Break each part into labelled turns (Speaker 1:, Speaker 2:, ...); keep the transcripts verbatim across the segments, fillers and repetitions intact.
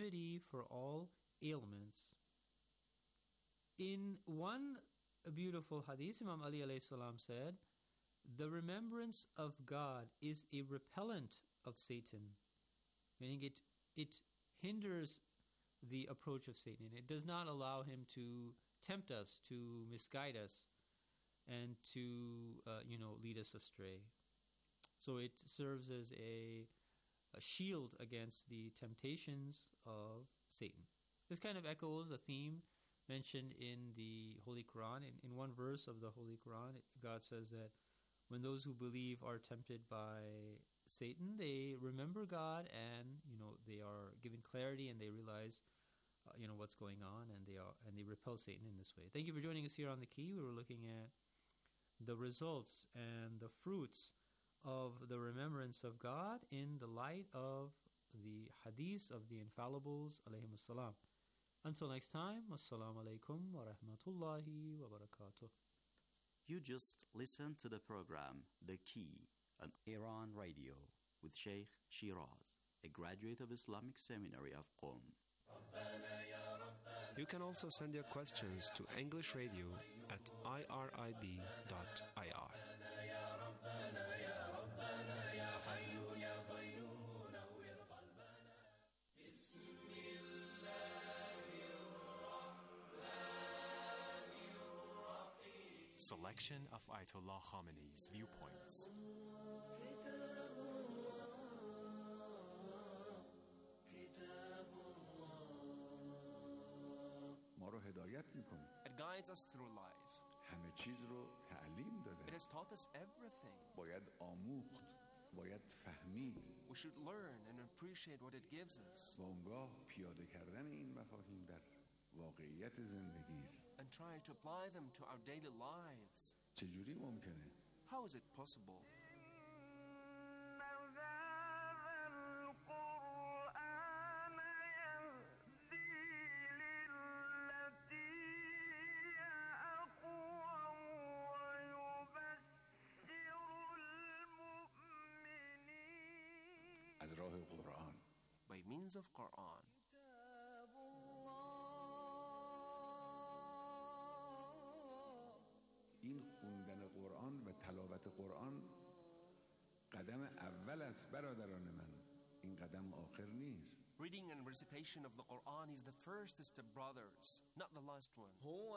Speaker 1: remedy for all ailments. In one beautiful hadith, Imam Ali alayhi salam said, the remembrance of God is a repellent of Satan, meaning it it hinders the approach of Satan, and it does not allow him to tempt us, to misguide us, and to uh, you know lead us astray. So it serves as a, a shield against the temptations of Satan. This kind of echoes a theme mentioned in the Holy Quran. In, in one verse of the Holy Quran, God says that when those who believe are tempted by Satan, they remember God, and you know they are given clarity, and they realize uh, you know what's going on, and they are and they repel Satan in this way. Thank you for joining us here on The Key. We were looking at the results and the fruits of the remembrance of God in the light of the hadiths of the infallibles alayhimus salam. Until next time, assalamu alaikum wa rahmatullahi wa barakatuh.
Speaker 2: You just listened to the program The Key on Iran Radio with Sheikh Shiraz, a graduate of Islamic Seminary of Qom.
Speaker 3: You can also send your questions to English Radio at I R I B dot I R.
Speaker 4: Selection of Ayatollah Khamenei's viewpoints.
Speaker 5: It guides us through life.
Speaker 6: همه چیز رو تعلیم داده.
Speaker 5: It has taught us everything.
Speaker 6: باید آموخت، باید فهمید.
Speaker 5: We should learn and appreciate what it gives us.
Speaker 6: و اونگاه پیاده کردن این مفاهیم در واقعیت زندگی است.
Speaker 5: And try to apply them to our daily lives.
Speaker 6: چجوری ممکنه؟
Speaker 5: How is it possible?
Speaker 6: از راه قرآن.
Speaker 5: By means of Quran.
Speaker 6: این خوندن قرآن و تلاوت قرآن قدم اول است برادران من. این قدم آخر نیست.
Speaker 5: Reading and recitation of the Quran is the first step, brothers, not the last one.
Speaker 7: هو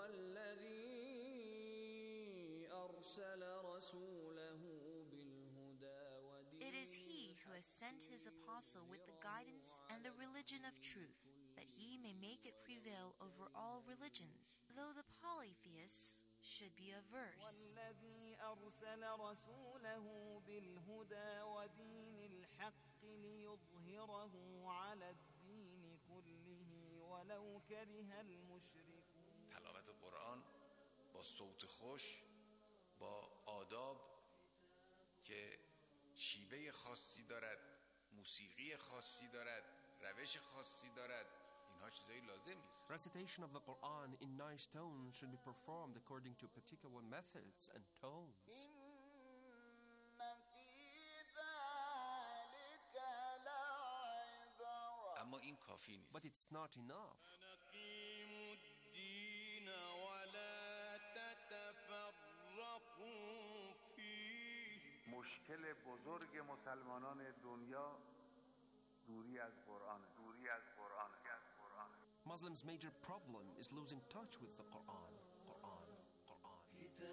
Speaker 7: الذي أرسل رسوله بالهدى ودين.
Speaker 8: It is He who has sent His apostle with the guidance and the religion of truth, that He may make it prevail over all religions, though the polytheists should be averse.
Speaker 7: والذي أرسل رسوله بالهدى ودين الحق ليظهره على الدين كله ولو كره المشركون.
Speaker 9: تلاوت قرآن با صوت خوش، با آداب که شیوه خاصی دارد، موسیقی خاصی دارد، روش خاصی دارد، اینها چیزایی لازم نیست.
Speaker 5: Recitation of the Quran in nice tones should be performed according to particular methods and tones.
Speaker 9: اما این کافی نیست.
Speaker 5: But it's not enough.
Speaker 6: مشکل بزرگ مسلمانان دنیا دوری از قرآن، دوری از قرآن، از قرآن.
Speaker 5: Muslims' major problem is losing touch with the Quran. Quran, Quran.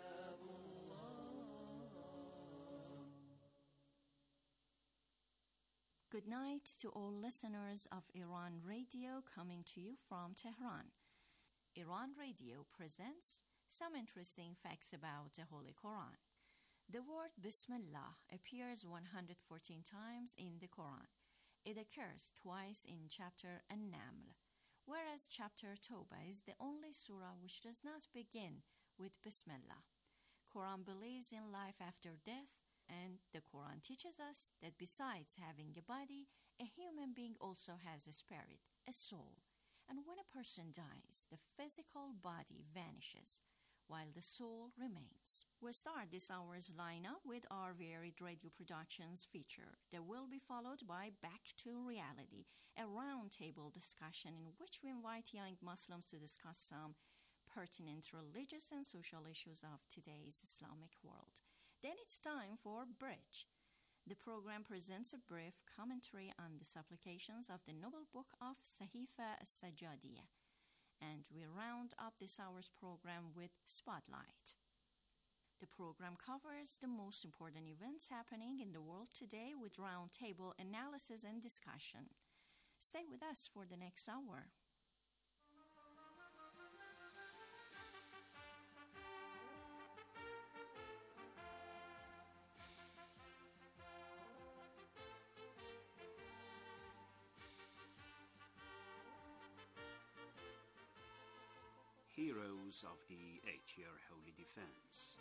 Speaker 10: Good night to all listeners of Iran Radio coming to you from Tehran. Iran Radio presents some interesting facts about the Holy Quran. The word Bismillah appears one hundred fourteen times in the Quran. It occurs twice in chapter An-Naml, whereas chapter Tawbah is the only surah which does not begin with Bismillah. Quran believes in life after death, and the Quran teaches us that besides having a body, a human being also has a spirit, a soul. And when a person dies, the physical body vanishes, while the soul remains. We'll start this hour's lineup with our varied radio productions feature. That will be followed by Back to Reality, a roundtable discussion in which we invite young Muslims to discuss some pertinent religious and social issues of today's Islamic world. Then it's time for Bridge. The program presents a brief commentary on the supplications of the noble book of Sahifa as-Sajjadiyah. And we round up this hour's program with Spotlight. The program covers the most important events happening in the world today with roundtable analysis and discussion. Stay with us for the next hour.
Speaker 11: Heroes of the Eight-Year Holy Defense.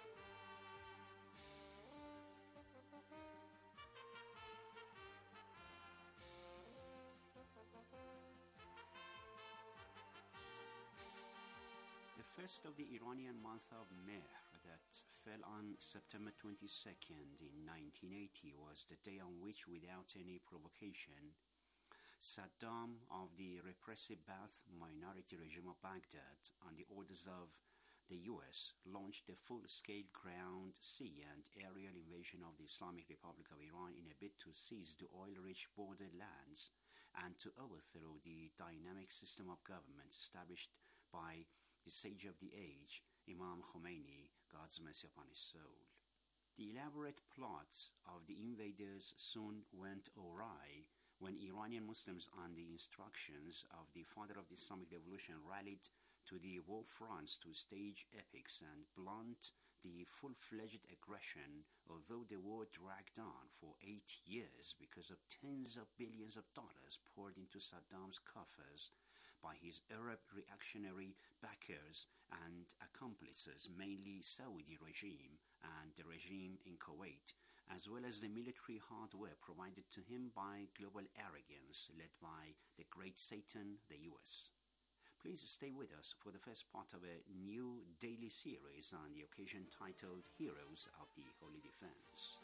Speaker 11: The first of the Iranian month of Mehr that fell on September twenty-second in nineteen eighty was the day on which, without any provocation, Saddam of the repressive Ba'ath minority regime of Baghdad, on the orders of the U S, launched a full-scale ground, sea and aerial invasion of the Islamic Republic of Iran in a bid to seize the oil-rich borderlands and to overthrow the dynamic system of government established by the sage of the age, Imam Khomeini, God's mercy upon his soul. The elaborate plots of the invaders soon went awry when Iranian Muslims, on the instructions of the father of the Islamic Revolution, rallied to the war fronts to stage epics and blunt the full-fledged aggression, although the war dragged on for eight years because of tens of billions of dollars poured into Saddam's coffers by his Arab reactionary backers and accomplices, mainly Saudi regime and the regime in Kuwait, as well as the military hardware provided to him by global arrogance led by the great Satan, the U S. Please stay with us for the first part of a new daily series on the occasion titled Heroes of the Holy Defense.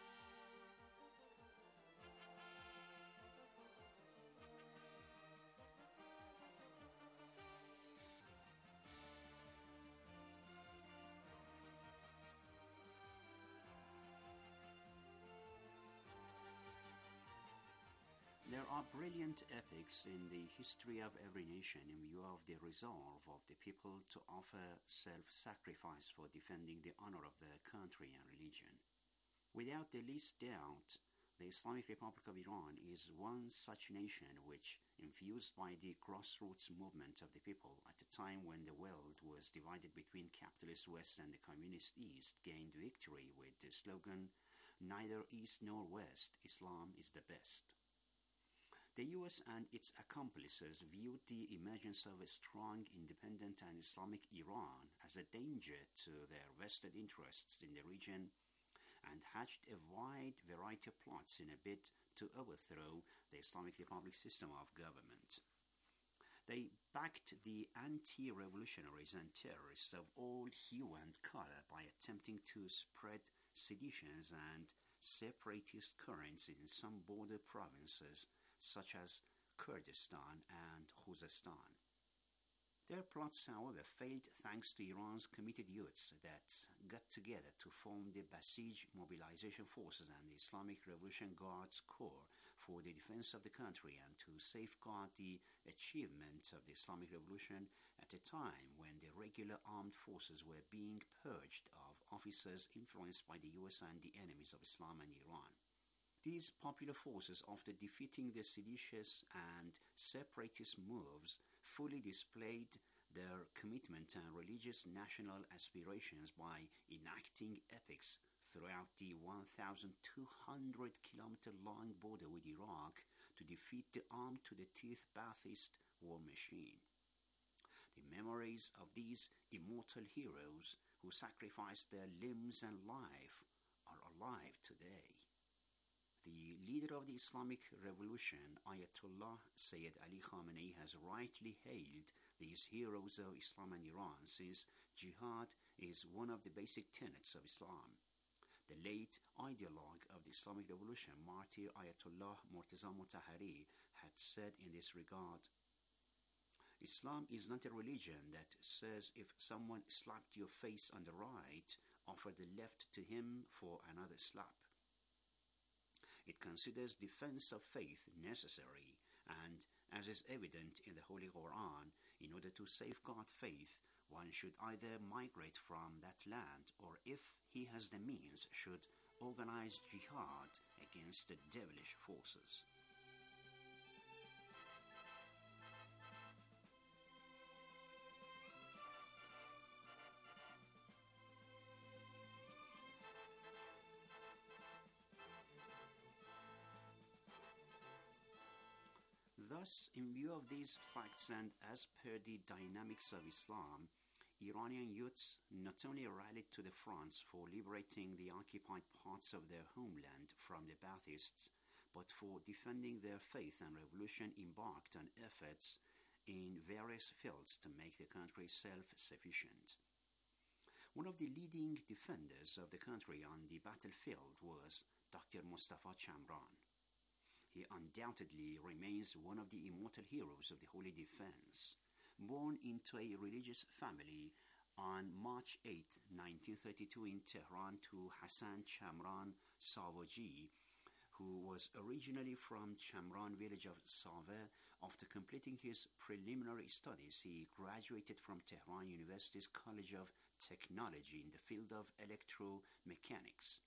Speaker 11: There are brilliant epics in the history of every nation in view of the resolve of the people to offer self-sacrifice for defending the honor of their country and religion. Without the least doubt, the Islamic Republic of Iran is one such nation which, infused by the grassroots movement of the people at a time when the world was divided between capitalist West and the communist East, gained victory with the slogan, "Neither East nor West, Islam is the best." The U S and its accomplices viewed the emergence of a strong, independent and Islamic Iran as a danger to their vested interests in the region and hatched a wide variety of plots in a bid to overthrow the Islamic Republic system of government. They backed the anti-revolutionaries and terrorists of all hue and color by attempting to spread seditions and separatist currents in some border provinces such as Kurdistan and Khuzestan. Their plots, however, failed thanks to Iran's committed youths that got together to form the Basij Mobilization Forces and the Islamic Revolution Guards Corps for the defense of the country and to safeguard the achievement of the Islamic Revolution at a time when the regular armed forces were being purged of officers influenced by the U S and the enemies of Islam and Iran. These popular forces, after defeating the seditious and separatist moves, fully displayed their commitment and religious national aspirations by enacting epics throughout the one thousand two hundred kilometer long border with Iraq to defeat the armed-to-the-teeth Ba'athist war machine. The memories of these immortal heroes who sacrificed their limbs and life are alive today. The leader of the Islamic Revolution, Ayatollah Sayyid Ali Khamenei, has rightly hailed these heroes of Islam and Iran, since jihad is one of the basic tenets of Islam. The late ideologue of the Islamic Revolution, Martyr Ayatollah Murtaza Mutahhari, had said in this regard, Islam is not a religion that says if someone slapped your face on the right, offer the left to him for another slap. It considers defense of faith necessary, and as is evident in the Holy Quran, in order to safeguard faith, one should either migrate from that land or, if he has the means, should organize jihad against the devilish forces. Thus, in view of these facts and as per the dynamics of Islam, Iranian youths not only rallied to the fronts for liberating the occupied parts of their homeland from the Baathists, but for defending their faith and revolution embarked on efforts in various fields to make the country self-sufficient. One of the leading defenders of the country on the battlefield was Doctor Mustafa Chamran. He undoubtedly remains one of the immortal heroes of the Holy Defense. Born into a religious family on March eighth, nineteen thirty-two in Tehran to Hassan Chamran Savaji, who was originally from Chamran village of Saveh, after completing his preliminary studies, he graduated from Tehran University's College of Technology in the field of electromechanics.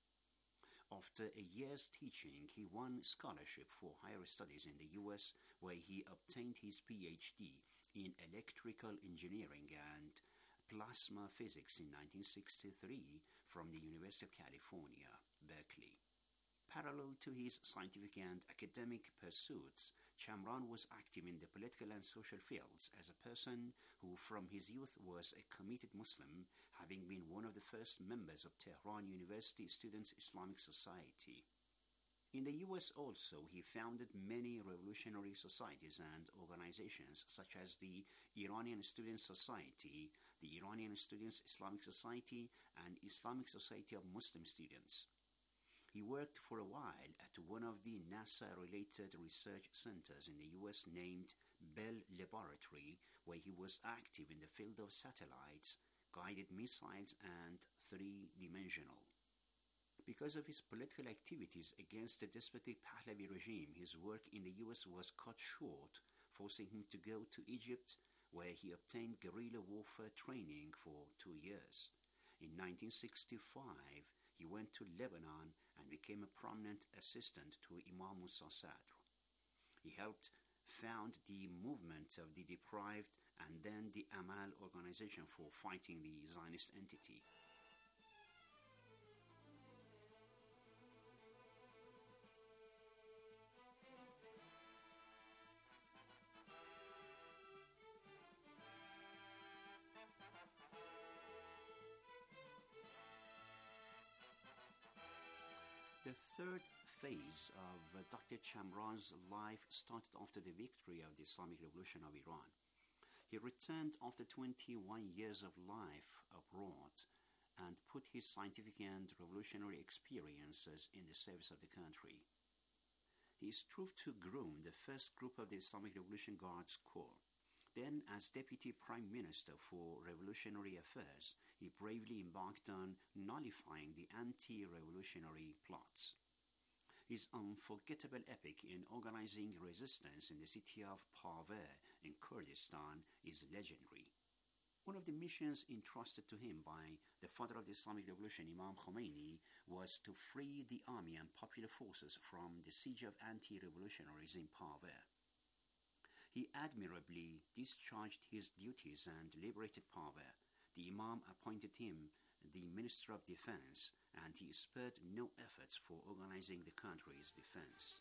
Speaker 11: After a year's teaching, he won scholarship for higher studies in the U S, where he obtained his P H D in electrical engineering and plasma physics in nineteen sixty-three from the University of California, Berkeley. Parallel to his scientific and academic pursuits, Chamran was active in the political and social fields as a person who from his youth was a committed Muslim, having been one of the first members of Tehran University Students' Islamic Society. In the U S also, he founded many revolutionary societies and organizations such as the Iranian Students' Society, the Iranian Students' Islamic Society, and Islamic Society of Muslim Students. He worked for a while at one of the NASA-related research centers in the U S named Bell Laboratory, where he was active in the field of satellites, guided missiles, and three-dimensional. Because of his political activities against the despotic Pahlavi regime, his work in the U S was cut short, forcing him to go to Egypt, where he obtained guerrilla warfare training for two years. In nineteen sixty-five, he went to Lebanon and became a prominent assistant to Imam Musa Sadr. He helped found the movement of the deprived and then the Amal organization for fighting the Zionist entity. The third phase of uh, Doctor Chamran's life started after the victory of the Islamic Revolution of Iran. He returned after twenty-one years of life abroad and put his scientific and revolutionary experiences in the service of the country. He strove to groom the first group of the Islamic Revolution Guards Corps. Then, as Deputy Prime Minister for Revolutionary Affairs, he bravely embarked on nullifying the anti-revolutionary plots. His unforgettable epic in organizing resistance in the city of Paveh in Kurdistan is legendary. One of the missions entrusted to him by the father of the Islamic Revolution, Imam Khomeini, was to free the army and popular forces from the siege of anti-revolutionaries in Paveh. He admirably discharged his duties and liberated Paveh. The Imam appointed him the Minister of Defense, and he spared no efforts for organizing the country's defense.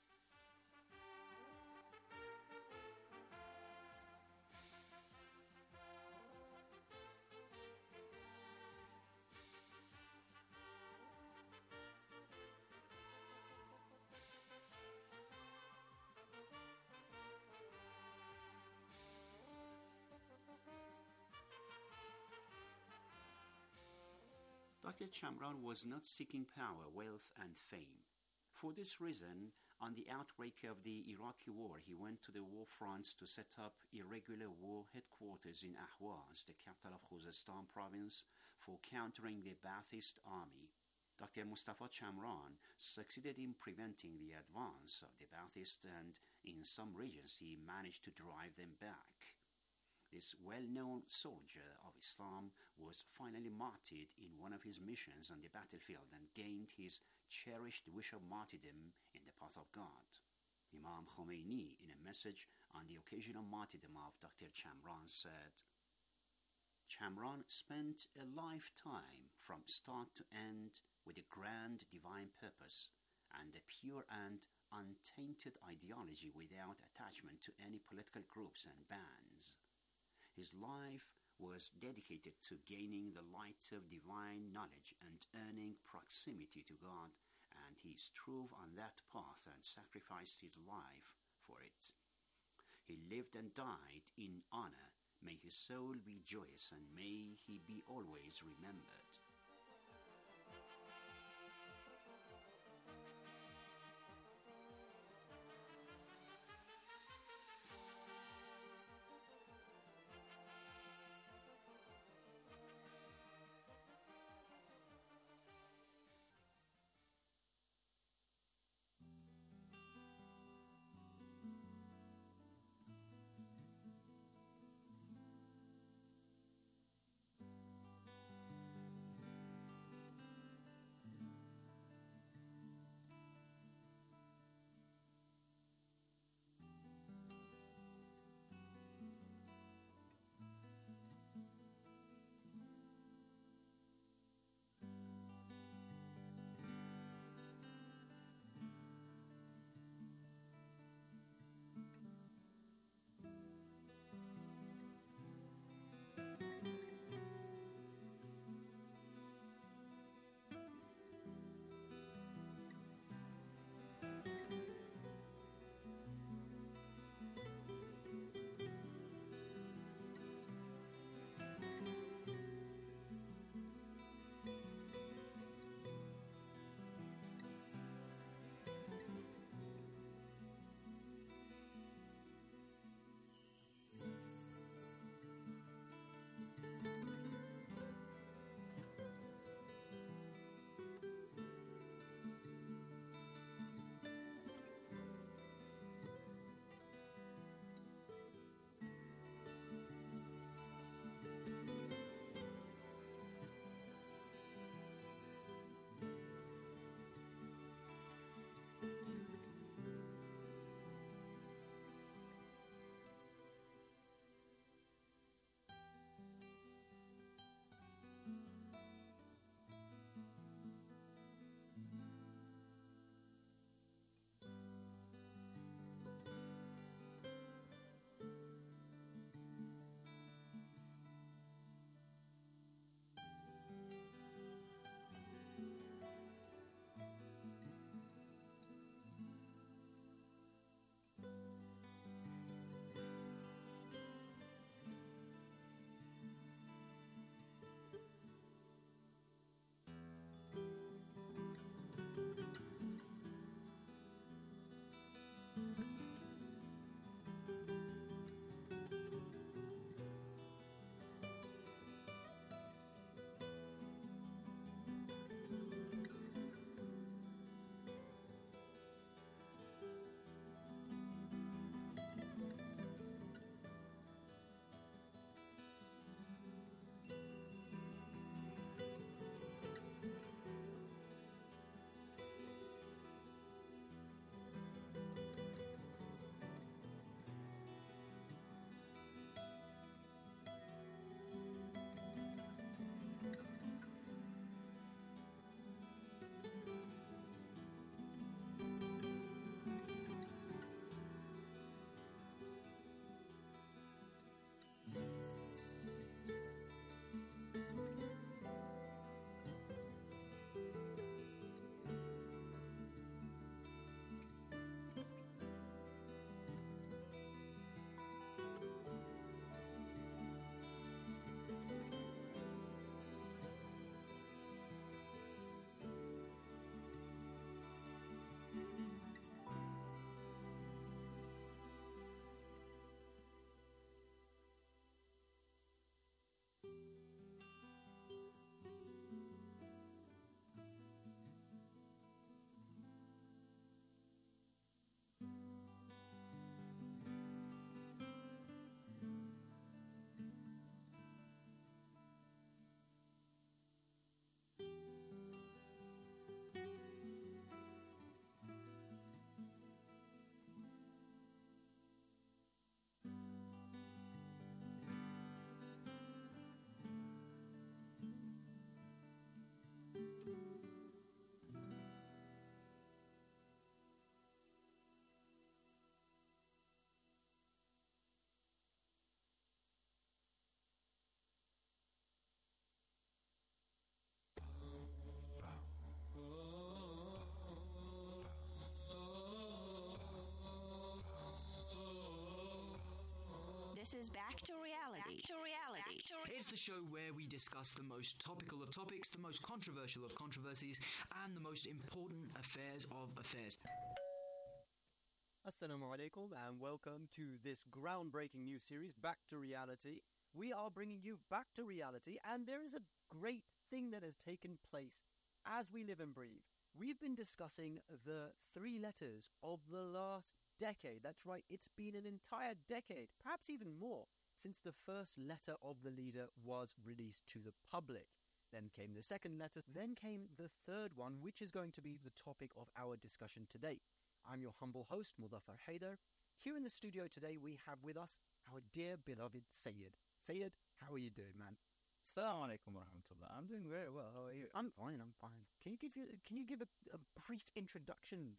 Speaker 11: Doctor Chamran was not seeking power, wealth, and fame. For this reason, on the outbreak of the Iraqi war, he went to the war fronts to set up irregular war headquarters in Ahwaz, the capital of Khuzestan province, for countering the Ba'athist army. Doctor Mustafa Chamran succeeded in preventing the advance of the Ba'athists, and in some regions he managed to drive them back. This well-known soldier of Islam was finally martyred in one of his missions on the battlefield and gained his cherished wish of martyrdom in the path of God. Imam Khomeini, in a message on the occasion of martyrdom of Doctor Chamran, said, Chamran spent a lifetime from start to end with a grand divine purpose and a pure and untainted ideology without attachment to any political groups and bands. His life was dedicated to gaining the light of divine knowledge and earning proximity to God, and he strove on that path and sacrificed his life for it. He lived and died in honor. May his soul be joyous, and may he be always remembered.
Speaker 10: This is Back to Reality. Back to Reality.
Speaker 12: It's the show where we discuss the most topical of topics, the most controversial of controversies, and the most important affairs of affairs.
Speaker 13: Assalamu alaikum and welcome to this groundbreaking new series, Back to Reality. We are bringing you back to reality, and there is a great thing that has taken place as we live and breathe. We've been discussing the three letters of the last decade. That's right, it's been an entire decade, perhaps even more, since the first letter of the leader was released to the public. Then came the second letter, then came the third one, which is going to be the topic of our discussion today. I'm your humble host, Mudaffar Haider. Here in the studio today, we have with us our dear beloved Sayyid. Sayyid, how are you doing, man?
Speaker 14: Assalamu alaikum wa rahmatullah. I'm doing very well. How are you?
Speaker 13: I'm fine, I'm fine. Can you give you, can you give a, a brief introduction,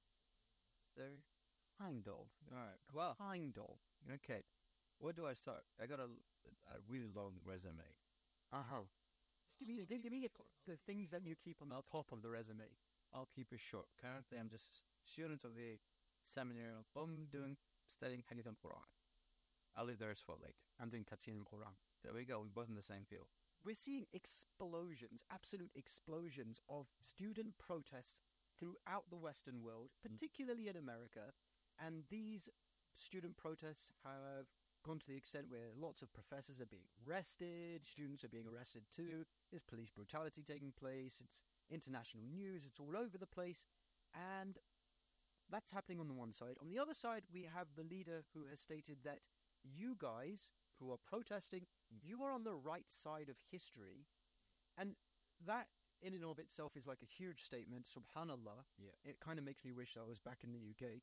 Speaker 13: sir? Kind of.
Speaker 14: All right. Well,
Speaker 13: kind of.
Speaker 14: Okay. Where do I start? I got a, a really long resume.
Speaker 13: Uh-huh. Just give me, give, give me the things that you keep on the top of the resume.
Speaker 14: I'll keep it short. Currently, I'm just a student of the seminary. I'm doing, studying Hadith and Quran. I'll leave the rest for later.
Speaker 13: I'm doing Tafsir and Quran.
Speaker 14: There we go. We're both in the same field.
Speaker 13: We're seeing explosions, absolute explosions of student protests throughout the Western world, particularly in America. And these student protests have gone to the extent where lots of professors are being arrested, students are being arrested too. There's police brutality taking place. It's international news. It's all over the place. And that's happening on the one side. On the other side, we have the leader who has stated that you guys who are protesting, you are on the right side of history. And that in and of itself is like a huge statement. Subhanallah.
Speaker 14: Yeah.
Speaker 13: It kind of makes me wish I was back in the U K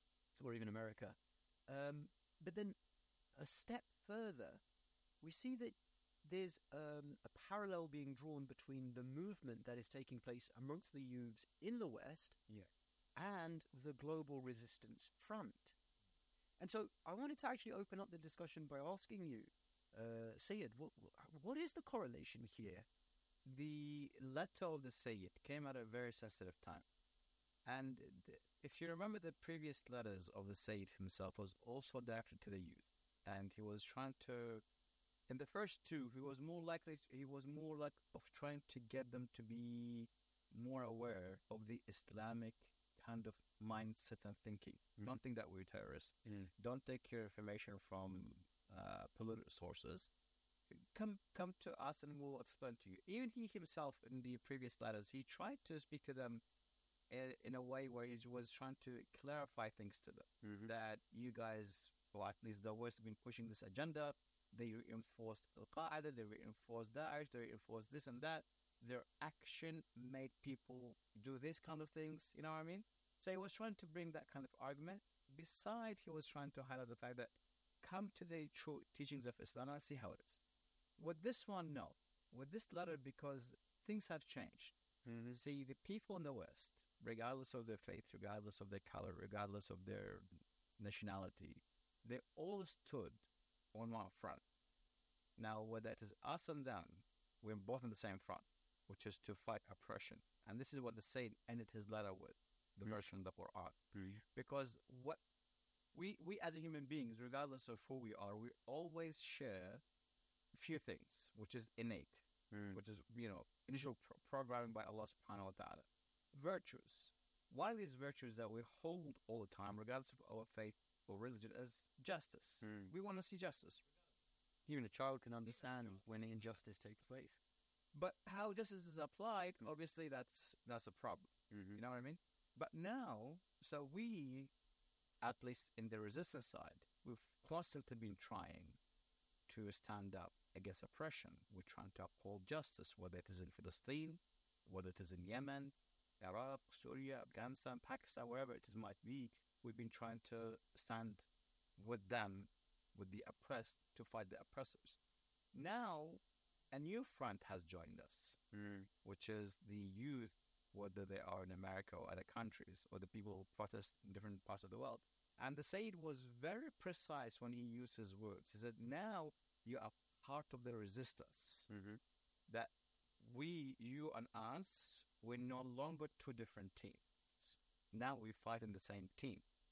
Speaker 13: or even America. Um, but then a step further, we see that there's um, a parallel being drawn between the movement that is taking place amongst the youths in the West
Speaker 14: yeah.
Speaker 13: and the global resistance front. And so I wanted to actually open up the discussion by asking you, uh, Sayyid, what, what is the correlation here?
Speaker 14: The letter of the Sayyid came at a very sensitive time. And th- if you remember, the previous letters of the Sayyid himself was also directed to the youth. And he was trying to, in the first two, he was more likely, he was more like of trying to get them to be more aware of the Islamic kind of mindset and thinking. Mm. Don't think that we're terrorists.
Speaker 13: Mm.
Speaker 14: Don't take your information from uh, political sources. Come come to us and we'll explain to you. Even he himself, in the previous letters, he tried to speak to them in, in a way where he was trying to clarify things to them.
Speaker 13: Mm-hmm.
Speaker 14: That you guys, or at least the West, have been pushing this agenda. They reinforced Al-Qaeda, they reinforced Daesh, they reinforced this and that. Their action made people do this kind of things, you know what I mean? So he was trying to bring that kind of argument. Besides, he was trying to highlight the fact that come to the true teachings of Islam and see how it is. With this one, no. With this letter, because things have changed.
Speaker 13: Mm-hmm.
Speaker 14: See, the people in the West, regardless of their faith, regardless of their color, regardless of their nationality, they all stood on one front. Now, whether it is us and them, we're both on the same front, which is to fight oppression. And this is what the Sayyid ended his letter with. The
Speaker 13: Mm.
Speaker 14: version of the Quran.
Speaker 13: Mm.
Speaker 14: Because what we we as a human beings, regardless of who we are, we always share a few things, which is innate,
Speaker 13: Mm.
Speaker 14: which is, you know, initial pro- programming by Allah subhanahu wa ta'ala. Virtues. One of these virtues that we hold all the time, regardless of our faith or religion, is justice.
Speaker 13: Mm.
Speaker 14: We want to see justice.
Speaker 13: Even a child can understand when injustice takes place.
Speaker 14: But how justice is applied, obviously that's that's a problem.
Speaker 13: Mm-hmm.
Speaker 14: You know what I mean? But now, so we, at least in the resistance side, we've constantly been trying to stand up against oppression. We're trying to uphold justice, whether it is in Palestine, whether it is in Yemen, Iraq, Syria, Afghanistan, Pakistan, wherever it is might be. We've been trying to stand with them, with the oppressed, to fight the oppressors. Now, a new front has joined us,
Speaker 13: mm.
Speaker 14: which is the youth, whether they are in America or other countries, or the people who protest in different parts of the world. And the Sayyid was very precise when he used his words. He said, now you are part of the resistance.
Speaker 13: Mm-hmm.
Speaker 14: That we, you and us, we're no longer two different teams. Now we fight in the same team.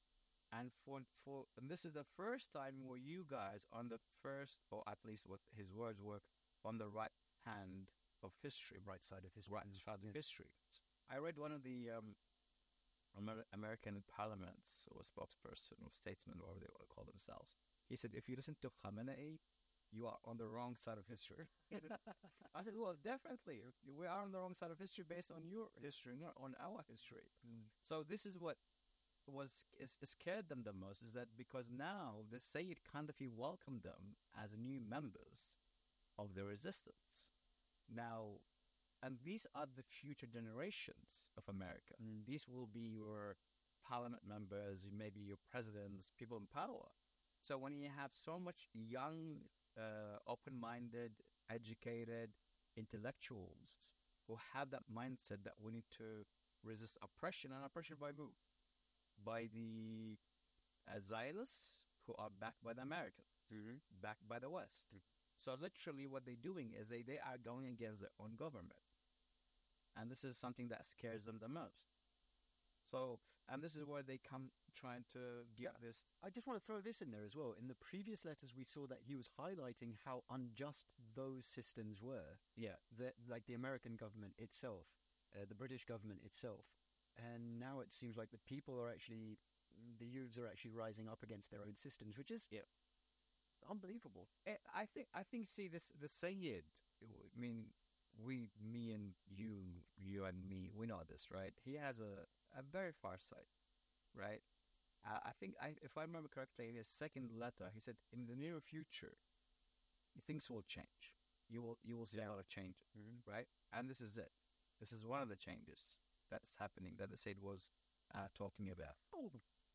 Speaker 14: And for for and this is the first time where you guys on the first, or at least what his words were, on the right hand of history,
Speaker 13: right side of history,
Speaker 14: right side of history. I read one of the um, Amer- American parliaments or spokesperson or statesman, whatever they want to call themselves. He said, if you listen to Khamenei, you are on the wrong side of history. I said, well, definitely. We are on the wrong side of history based on your history, not on our history. Mm. So this is what was is, scared them the most, is that because now the Sayyid kind of he welcomed them as new members of the resistance. Now, and these are the future generations of America. Mm. These will be your parliament members, maybe your presidents, people in power. So when you have so much young, uh, open-minded, educated intellectuals who have that mindset that we need to resist oppression, and oppression by who? By the uh, Zionists, who are backed by the Americans, mm-hmm. backed by the West. Mm-hmm. So literally what they're doing is they, they are going against their own government. And this is something that scares them the most. So, and this is where they come trying to get yeah. this.
Speaker 13: I just want to throw this in there as well. In the previous letters, we saw that he was highlighting how unjust those systems were.
Speaker 14: Yeah.
Speaker 13: The, like the American government itself, uh, the British government itself. And now it seems like the people are actually, the youths are actually rising up against their own systems, which is
Speaker 14: yeah.
Speaker 13: unbelievable.
Speaker 14: I think, I think, see, this, the Sayyid, I mean, we, me and you, you and me, we know this, right? He has a, a very far sight, right? Uh, I think, I, if I remember correctly, in his second letter, he said, in the near future, things will change. You will, you will see a lot of change, mm-hmm. right? And this is it. This is one of the changes that's happening that the Sayyid was uh, talking about. Oh,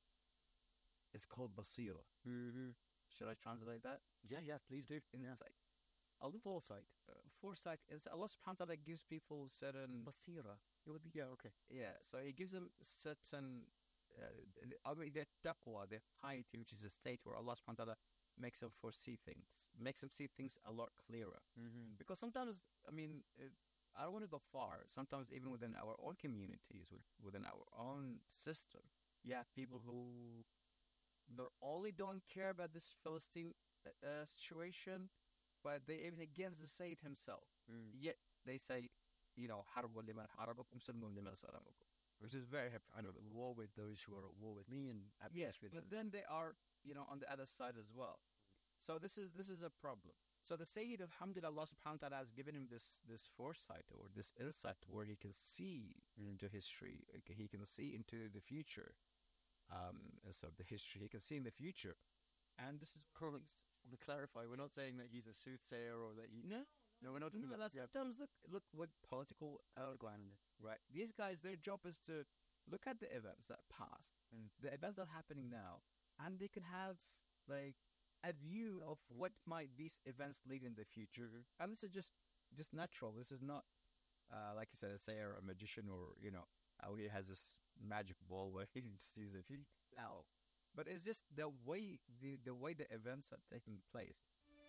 Speaker 14: it's called Basira. Mm-hmm. Should I translate that?
Speaker 13: Yeah, yeah, please do.
Speaker 14: Insight. A little foresight. Uh, foresight is Allah subhanahu wa ta'ala gives people certain
Speaker 13: basira. It would be yeah, okay.
Speaker 14: Yeah, so he gives them certain uh, the taqwa, the piety, which is a state where Allah subhanahu wa ta'ala makes them foresee things, makes them see things a lot clearer. Mm-hmm. Because sometimes, I mean, uh, I don't want to go far. Sometimes even within our own communities, within our own system, you have people who not only don't care about this Philistine uh, situation, but they even against the Sayyid himself. Mm. Yet they say, you know, حَرْبُ لِمَنْ حَرَبَكُمْ سَلْمُ لِمَنْ سَلَمَكُمْ, which is very happy.
Speaker 13: I know, war with those who are at war with me and at
Speaker 14: yes,
Speaker 13: peace with
Speaker 14: but
Speaker 13: them.
Speaker 14: Then they are, you know, on the other side as well. So this is this is a problem. So the Sayyid, alhamdulillah, Allah subhanahu wa ta'ala has given him this, this foresight or this insight where he can see into history. He can see into the future. Um, so the history, he can see in the future. And this is
Speaker 13: probably, to clarify, we're not saying that he's a soothsayer or that he...
Speaker 14: No,
Speaker 13: no, we're not doing
Speaker 14: no,
Speaker 13: that.
Speaker 14: Yeah. Sometimes look, look with political outline, right? These guys, their job is to look at the events that passed, and the events that are happening now, and they can have, like, a view of what might these events lead in the future. And this is just, just natural. This is not, uh, like you said, a sayer, a magician, or, you know, how he has this magic ball where he sees the future. No. But it's just the way the, the way the events are taking place.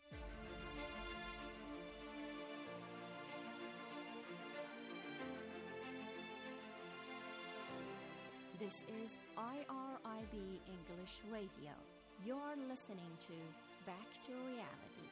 Speaker 10: This is I R I B English Radio. You're listening to Back to Reality.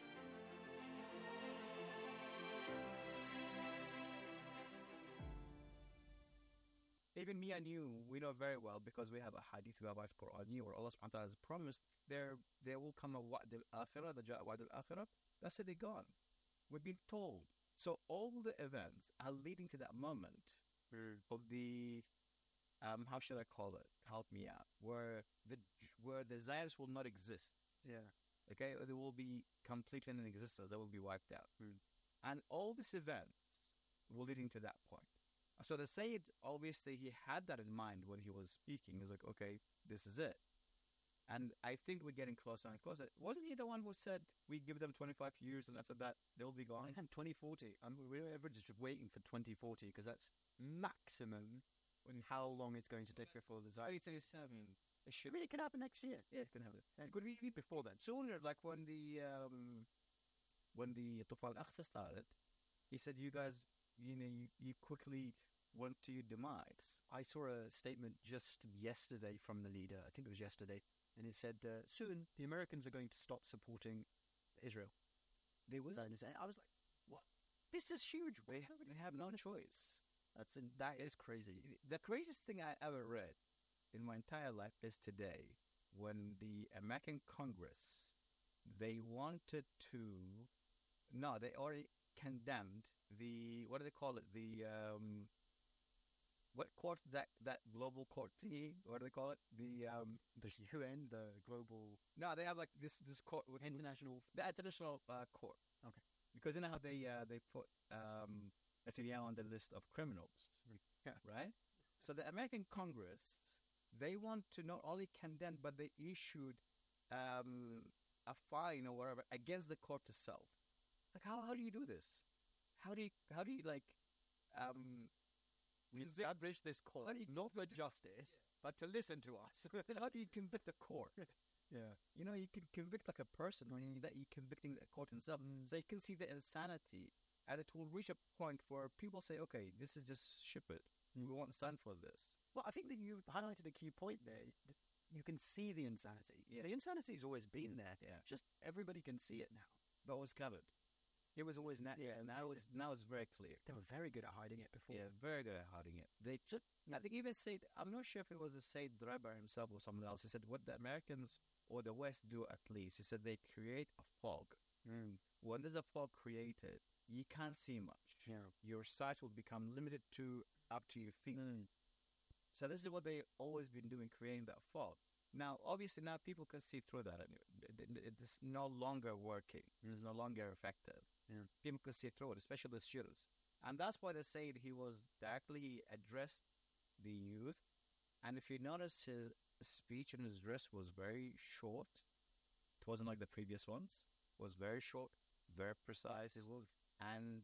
Speaker 14: Even me and you, we know very well, because we have a hadith, we have a Quran, where Allah subhanahu wa ta'ala has promised there there will come a wa'd al-akhirah, the wa'd al-akhirah. That's it, they're gone. We've been told. So all the events are leading to that moment mm. of the, um, how should I call it? Help me out. Where the where the Zionists will not exist.
Speaker 13: Yeah.
Speaker 14: Okay? They will be completely in existence. They will be wiped out. Mm. And all these events will leading to that point. So the Sayyid, obviously, he had that in mind when he was speaking. He's like, okay, this is it. And I think we're getting closer and closer. Wasn't he the one who said, we give them twenty-five years and after that, they'll be gone?
Speaker 13: And twenty forty. I mean, we're just waiting for twenty forty because that's maximum when how long it's going to take before the Zion.
Speaker 14: twenty thirty-seven.
Speaker 13: It should be. It can happen next year.
Speaker 14: Yeah, it can happen.
Speaker 13: It could be before then.
Speaker 14: Sooner, like when the um, when the Tufan Aqsa started, he said, you guys, you know, you, you quickly went to your demise.
Speaker 13: I saw a statement just yesterday from the leader, I think it was yesterday, and it said, uh, soon the Americans are going to stop supporting Israel.
Speaker 14: They was,
Speaker 13: I was like, what?
Speaker 14: This is huge. They have, they have no choice.
Speaker 13: That's in, that is crazy.
Speaker 14: The craziest thing I ever read in my entire life is today, when the American Congress, they wanted to, no, they already condemned the, what do they call it, the, um, what court, that, that global court thingy, what do they call it, the, um,
Speaker 13: the U N, the global,
Speaker 14: no, they have like this, this court,
Speaker 13: international,
Speaker 14: the international uh, court.
Speaker 13: Okay.
Speaker 14: Because you know how they, uh, they put, um, Netanyahu on the list of criminals,
Speaker 13: yeah.
Speaker 14: right? So the American Congress, they want to not only condemn, but they issued um, a fine or whatever against the court itself. Like, how how do you do this? How do you how do you like um establish this court? How do you,
Speaker 13: not for justice, but to listen to us?
Speaker 14: How do you convict a court?
Speaker 13: Yeah,
Speaker 14: you know, you can convict like a person when you, that you're convicting the court itself. Mm. So you can see the insanity, and it will reach a point where people say, "Okay, this is just ship it. We won't stand for this."
Speaker 13: Well, I think that you highlighted a key point there. You can see the insanity.
Speaker 14: Yeah.
Speaker 13: The insanity has always been there.
Speaker 14: Yeah.
Speaker 13: Just everybody can see it now.
Speaker 14: But it was covered.
Speaker 13: It was always net.
Speaker 14: Yeah, now it's now it's very clear.
Speaker 13: They were very good at hiding it before.
Speaker 14: Yeah, very good at hiding it. They just, I think even Said, I'm not sure if it was a Said Drabar himself or someone else. He said what the Americans or the West do at least. He said they create a fog.
Speaker 13: Mm.
Speaker 14: When there's a fog created, you can't see much.
Speaker 13: Yeah.
Speaker 14: Your sight will become limited to up to your feet.
Speaker 13: Mm.
Speaker 14: So this is what they've always been doing, creating that fog. Now, obviously, now people can see through that. It's no longer working. It's no longer effective.
Speaker 13: Yeah.
Speaker 14: People can see through it, especially the shooters. And that's why they said he was directly addressed the youth. And if you notice, his speech and his address was very short. It wasn't like the previous ones. It was very short, very precise, and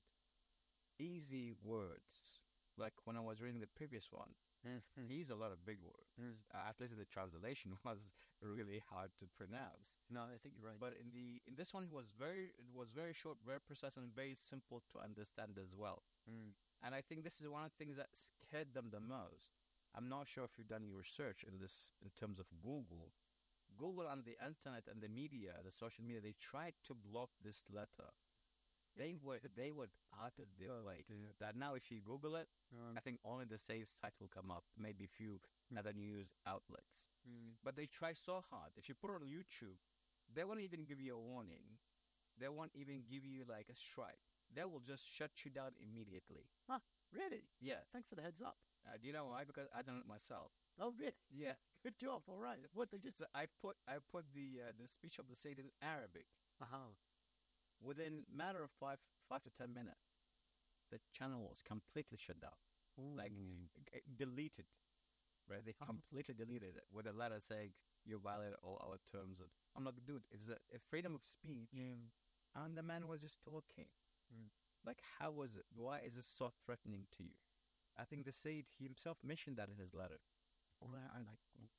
Speaker 14: easy words. Like when I was reading the previous one,
Speaker 13: mm-hmm.
Speaker 14: he used a lot of big words. Mm-hmm. Uh, at least the translation was really hard to pronounce.
Speaker 13: No, I think you're right.
Speaker 14: But in the in this one, he was very it was very short, very precise, and very simple to understand as well.
Speaker 13: Mm.
Speaker 14: And I think this is one of the things that scared them the most. I'm not sure if you've done your research in this in terms of Google. Google and the internet and the media, the social media, they tried to block this letter. They were they were out of their way.
Speaker 13: Yeah.
Speaker 14: That now, if you Google it,
Speaker 13: um,
Speaker 14: I think only the same site will come up. Maybe a few other news outlets.
Speaker 13: Mm.
Speaker 14: But they try so hard. If you put it on YouTube, they won't even give you a warning. They won't even give you like a strike. They will just shut you down immediately.
Speaker 13: Huh? Really?
Speaker 14: Yeah.
Speaker 13: Thanks for the heads up.
Speaker 14: Uh, do you know why? Because I done it myself.
Speaker 13: Oh, really?
Speaker 14: Yeah.
Speaker 13: Good job. All right.
Speaker 14: What they just I put I put the uh, the speech of the Sayyid in Arabic.
Speaker 13: Uh huh.
Speaker 14: Within a matter of five five to ten minutes, the channel was completely shut down.
Speaker 13: Ooh.
Speaker 14: Like uh, deleted. Right? They
Speaker 13: Uh-huh.
Speaker 14: completely deleted it with a letter saying you violated all our terms. And I'm like, dude, it's a, a freedom of speech.
Speaker 13: Yeah.
Speaker 14: And the man was just talking.
Speaker 13: Mm.
Speaker 14: Like, how was it? Why is this so threatening to you? I think the Sayyid he himself mentioned that in his letter.
Speaker 13: Well, I like.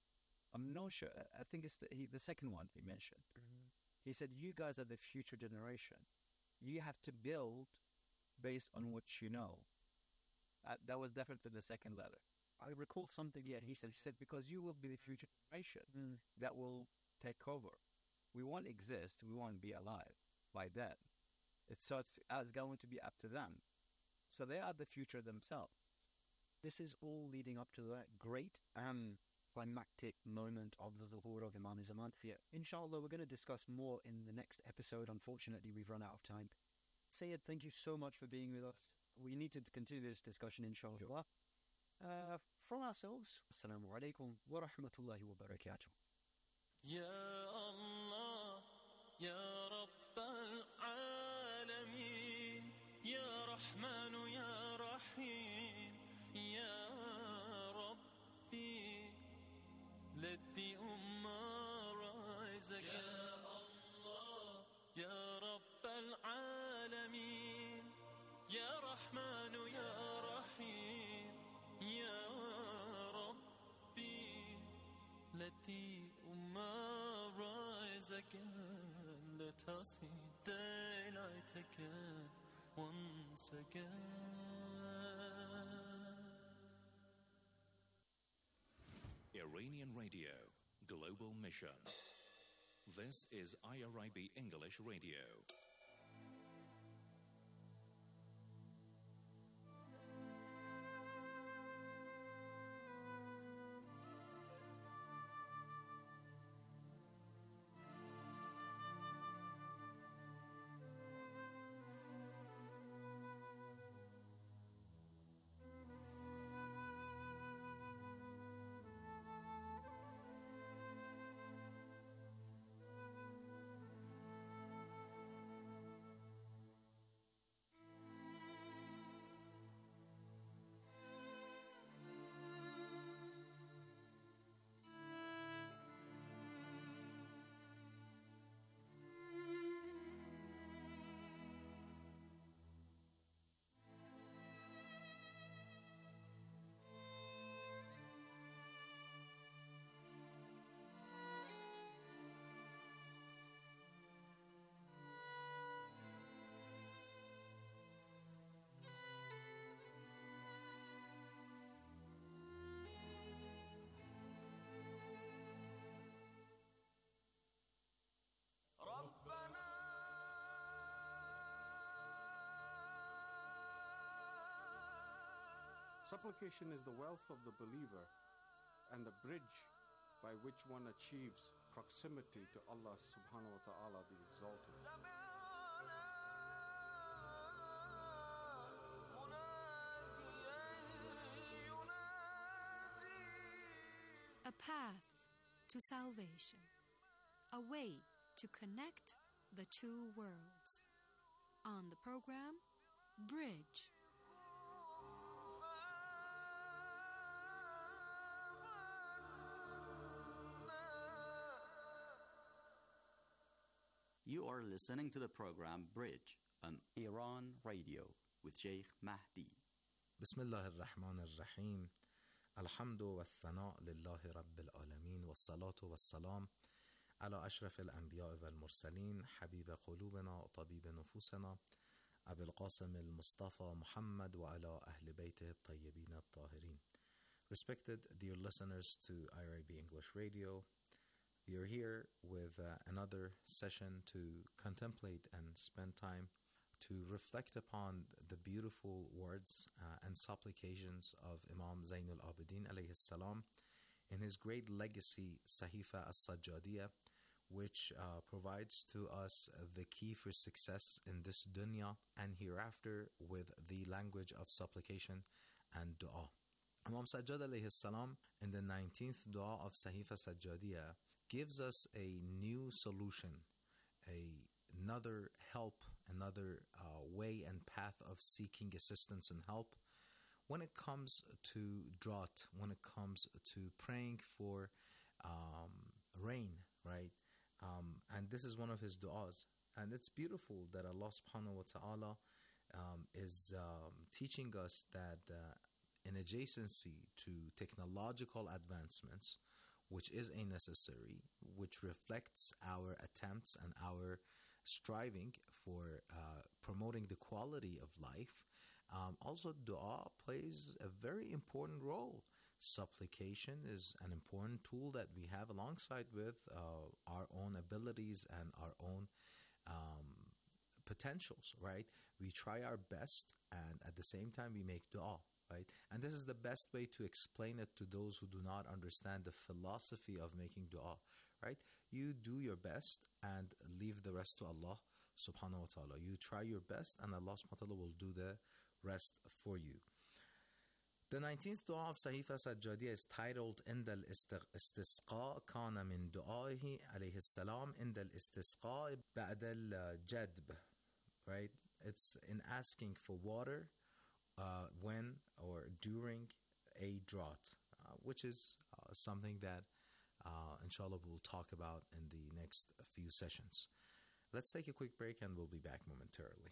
Speaker 14: I'm not sure. I think it's the, he, the second one he mentioned.
Speaker 13: Mm-hmm.
Speaker 14: He said, you guys are the future generation. You have to build based on what you know. Uh, that was definitely the second letter.
Speaker 13: I recall something.
Speaker 14: Yeah, he said, he said, because you will be the future generation
Speaker 13: mm.
Speaker 14: that will take over. We won't exist. We won't be alive by then. It's, so it's, uh, it's going to be up to them. So they are the future themselves.
Speaker 13: This is all leading up to that great um, climactic moment of the Zuhur of Imam Zaman.
Speaker 14: Yeah.
Speaker 13: Inshallah, we're going to discuss more in the next episode. Unfortunately, we've run out of time. Sayyid, thank you so much for being with us. We need to continue this discussion, inshallah.
Speaker 14: Sure.
Speaker 13: Uh, from ourselves, Assalamu alaikum wa rahmatullahi wa barakatuh.
Speaker 15: Ya Allah, Ya Rabbal Alameen, Ya Rahman, Ya Rahim, Ya Rabbi, let the Ummah rise again. Ya Allah, Ya Rabbal Alameen, Ya Rahman, Ya Rahim, Ya Rabbi, let the Ummah rise again. Let us see daylight again, once again.
Speaker 16: Iranian Radio, Global Mission. This is I R I B English Radio.
Speaker 17: Supplication is the wealth of the believer and the bridge by which one achieves proximity to Allah subhanahu wa ta'ala, the Exalted.
Speaker 18: A path to salvation, a way to connect the two worlds. On the program, Bridge.
Speaker 2: You are listening to the program Bridge on Iran Radio with Sheikh Mahdi.
Speaker 19: بسم الله الرحمن الرحيم. الحمد والثناء لله رب العالمين والصلاة والسلام على أشرف الأنبياء والمرسلين حبيب قلوبنا وطبيب نفوسنا أبي القاسم المصطفى محمد وعلى أهل بيته الطيبين الطاهرين. Respected dear listeners to I R I B English Radio, we are here with uh, another session to contemplate and spend time to reflect upon the beautiful words uh, and supplications of Imam Zain al-Abidin alayhi salam in his great legacy, Sahifa as-Sajjadiyah, which uh, provides to us the key for success in this dunya and hereafter with the language of supplication and dua. Imam Sajjad alayhi salam in the nineteenth dua of Sahifa Sajjadiyah gives us a new solution, a, another help, another uh, way and path of seeking assistance and help when it comes to drought, when it comes to praying for um, rain, right? Um, and this is one of his du'as. And it's beautiful that Allah subhanahu wa ta'ala um, is um, teaching us that uh, in adjacency to technological advancements, which is a necessary, which reflects our attempts and our striving for uh, promoting the quality of life, um, also dua plays a very important role. Supplication is an important tool that we have alongside with uh, our own abilities and our own um, potentials, right? We try our best and at the same time we make dua. Right? And this is the best way to explain it to those who do not understand the philosophy of making dua, right? You do your best and leave the rest to Allah subhanahu wa ta'ala. You try your best and Allah subhanahu wa ta'ala will do the rest for you. The nineteenth dua of Sahifa Sajjadiyah is titled عند الاستسقاء كان من دعائه عليه السلام عند الاستسقاء بعد الجدب, right? It's in asking for water Uh, when or during a drought, uh, which is uh, something that uh, inshallah we'll talk about in the next few sessions. Let's take a quick break and we'll be back momentarily.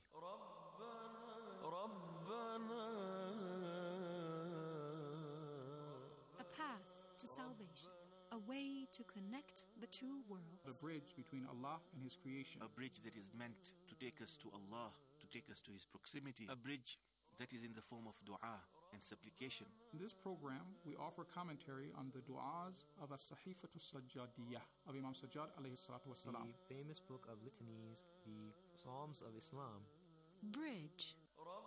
Speaker 18: A path to salvation, a way to connect the two worlds.
Speaker 20: The bridge between Allah and His creation.
Speaker 21: A bridge that is meant to take us to Allah, to take us to His proximity. A bridge that is in the form of dua,
Speaker 9: and supplication.
Speaker 20: In this program, we offer commentary on the du'as of As-Sahifatu Sajjadiyah of Imam Sajjad alayhi salatu wasalam.
Speaker 21: The famous book of litanies, the Psalms of Islam.
Speaker 18: Bridge.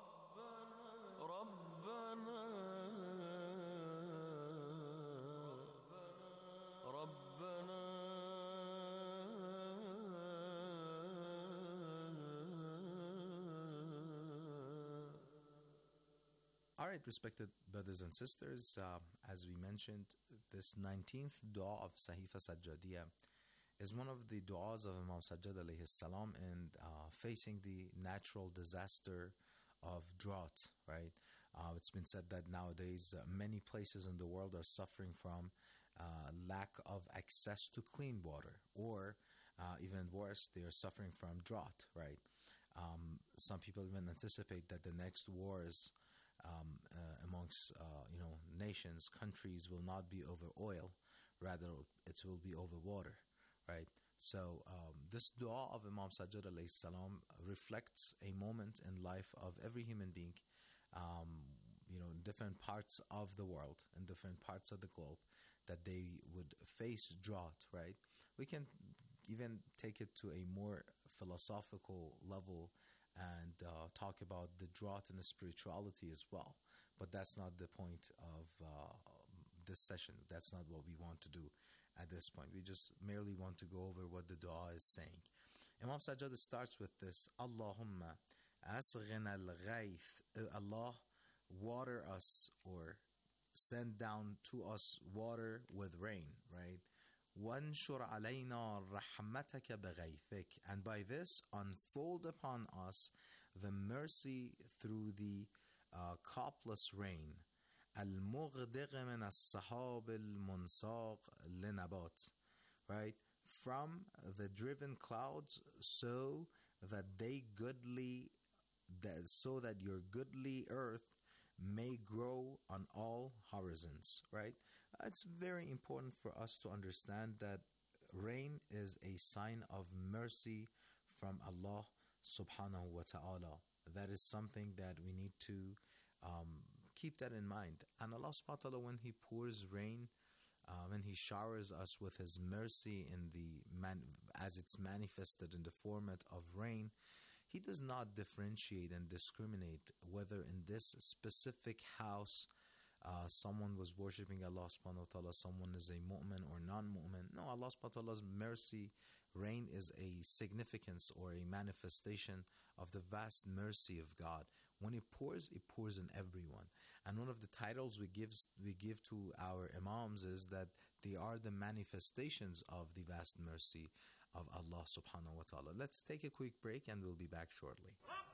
Speaker 19: All right, respected brothers and sisters, uh, as we mentioned, this nineteenth dua of Sahifa Sajjadiyah is one of the duas of Imam Sajjad alayhi salam in uh, facing the natural disaster of drought, right? Uh, it's been said that nowadays uh, many places in the world are suffering from uh, lack of access to clean water, or uh, even worse, they are suffering from drought, right? Um, some people even anticipate that the next wars Um, uh, amongst uh, you know nations, countries will not be over oil, rather it will be over water, right? So um, this dua of Imam Sajjad alayhi salam reflects a moment in life of every human being, um, you know, in different parts of the world, in different parts of the globe, that they would face drought, right? We can even take it to a more philosophical level and uh, talk about the drought and the spirituality as well. But that's not the point of uh, this session. That's not what we want to do at this point. We just merely want to go over what the dua is saying. Imam Sajjad starts with this, Allahumma asghina al-ghayth, Allah, water us or send down to us water with rain, right? وَانْشُرْ عَلَيْنَا رَحْمَتَكَ بِغَيْثِكَ, and by this unfold upon us the mercy through the uh, copless rain. الْمُغْدِغِ مِنَ السَّحَابِ الْمُنْسَاقِ لِنَبَاتٍ, right? From the driven clouds, so that they goodly, that so that your goodly earth may grow on all horizons, right? It's very important for us to understand that rain is a sign of mercy from Allah subhanahu wa ta'ala. That is something that we need to um, keep that in mind. And Allah subhanahu wa ta'ala, when He pours rain, uh, when He showers us with His mercy in the man, as it's manifested in the format of rain, He does not differentiate and discriminate whether in this specific house uh, someone was worshipping Allah subhanahu wa ta'ala, someone is a mu'min or non-mu'min. No, Allah subhanahu wa ta'ala's mercy, rain is a significance or a manifestation of the vast mercy of God. When it pours, it pours in everyone. And one of the titles we give, we give to our imams is that they are the manifestations of the vast mercy of Allah subhanahu wa ta'ala. Let's take a quick break and we'll be back shortly.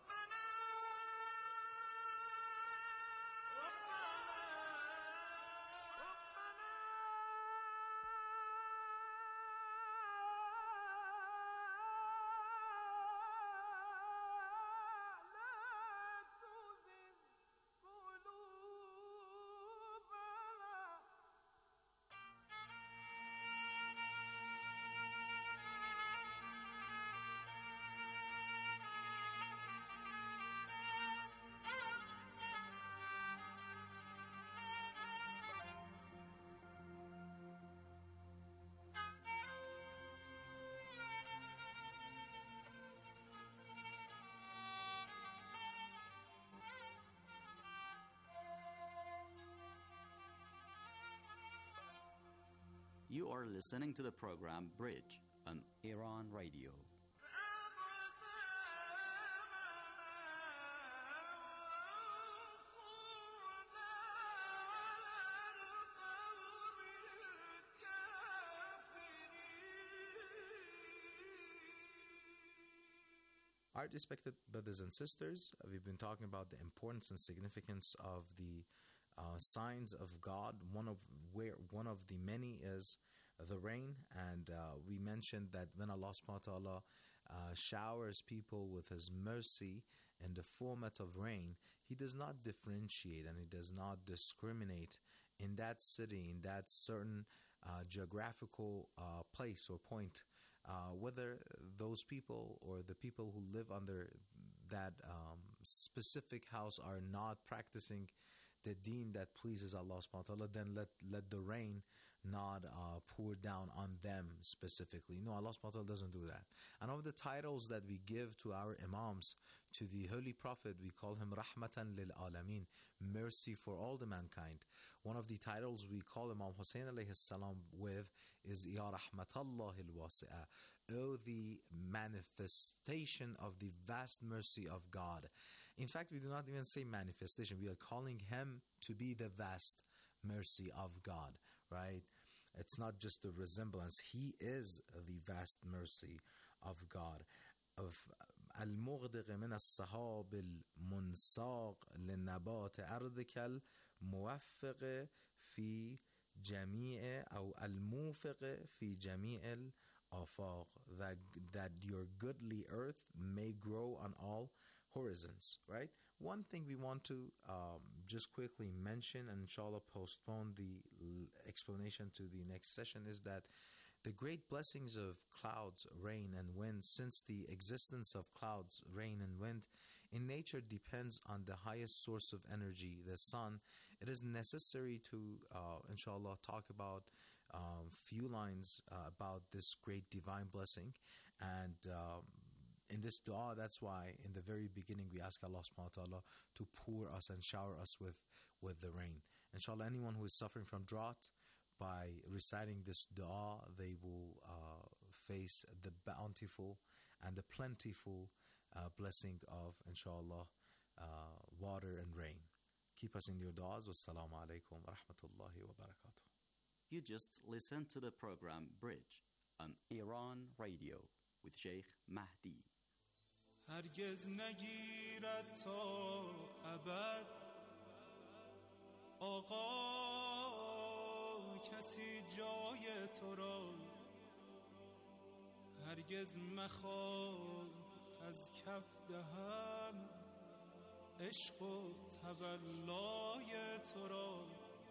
Speaker 2: You are listening to the program Bridge on Iran Radio.
Speaker 19: Our respected brothers and sisters, we've been talking about the importance and significance of the uh, signs of God. One of where one of the many is the rain, and uh, we mentioned that when Allah subhanahu wa ta'ala uh, showers people with His mercy in the format of rain, He does not differentiate and He does not discriminate in that city, in that certain uh, geographical uh, place or point, uh, whether those people or the people who live under that um, specific house are not practicing the deen that pleases Allah subhanahu wa ta'ala, then let, let the rain not uh, pour down on them specifically. No, Allah subhanahu wa ta'ala doesn't do that. And of the titles that we give to our imams, to the Holy Prophet, we call him Rahmatan lil Alameen, mercy for all the mankind. One of the titles we call Imam Hussein alayhi salam with is Ya Rahmatallah al-Wasi'a, oh the manifestation of the vast mercy of God. In fact, we do not even say manifestation. We are calling him to be the vast mercy of God, right? It's not just a resemblance. He is the vast mercy of God. Of المغدق من السحاب المنساق لنبات أرضك الموفق في جميع أو الموفق في جميع الآفاق, that that your goodly earth may grow on all horizons, right? One thing we want to um, just quickly mention, and inshallah postpone the l- explanation to the next session, is that the great blessings of clouds, rain, and wind, since the existence of clouds, rain, and wind in nature depends on the highest source of energy, the sun, it is necessary to, uh, inshallah, talk about um, few lines uh, about this great divine blessing. And um, in this dua, that's why in the very beginning we ask Allah subhanahu wa ta'ala to pour us and shower us with, with the rain. Inshallah, anyone who is suffering from drought, by reciting this dua, they will uh, face the bountiful and the plentiful uh, blessing of, inshallah, uh, water and rain. Keep us in your du'as. Wassalamu alaikum wa rahmatullahi wa barakatuh.
Speaker 2: You just listened to the program Bridge on Iran Radio with Sheikh Mahdi.
Speaker 15: هرگز نگیرد تا ابد آقا کسی جای تو را، هرگز مخواه از کف دهم عشق و تولای تو را.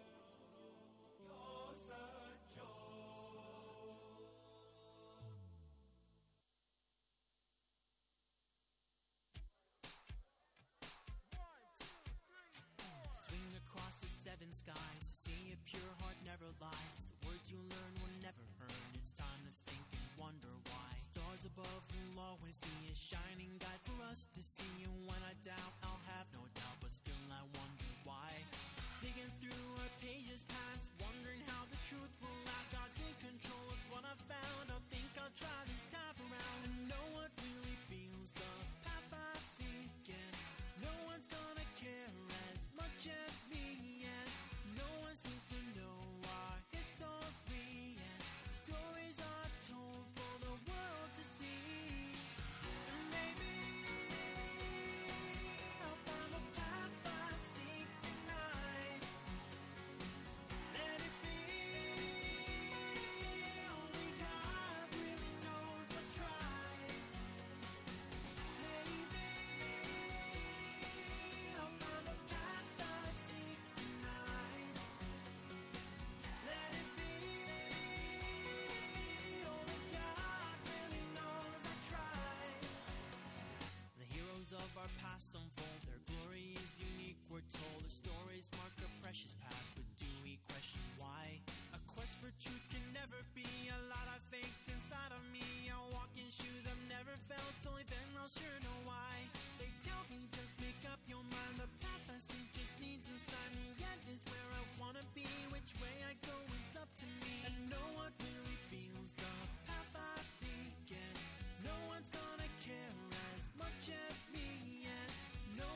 Speaker 1: Seven skies, see a pure heart never lies. The words you learn will never earn. It's time to think and wonder why. Stars above will always be a shining guide for us to see. And when I doubt, I'll have no doubt, but still I wonder why. Digging through our pages past, wondering how the truth will last. God's in control is what I found. I think I'll try this time around and know what really feels the path I seek. And no one's gonna care as much as me. Seems to know our history, and stories are told for the world to see. And maybe I'll find the path I seek tonight. Let it be. Only God really knows what's right. Maybe I'll find the path I seek tonight. Of our past unfold, their glory is unique, we're told. The stories mark a precious past, but do we question why? A quest for truth can never be a lot I faked inside of me. I walk in shoes I've never felt, only then I'll sure know why. They tell me just make up your mind, the path I seek just needs a sign. The end is where I wanna be, which way I go is up to me. And no one really feels the path I seek, and no one's gonna care as much as me. And no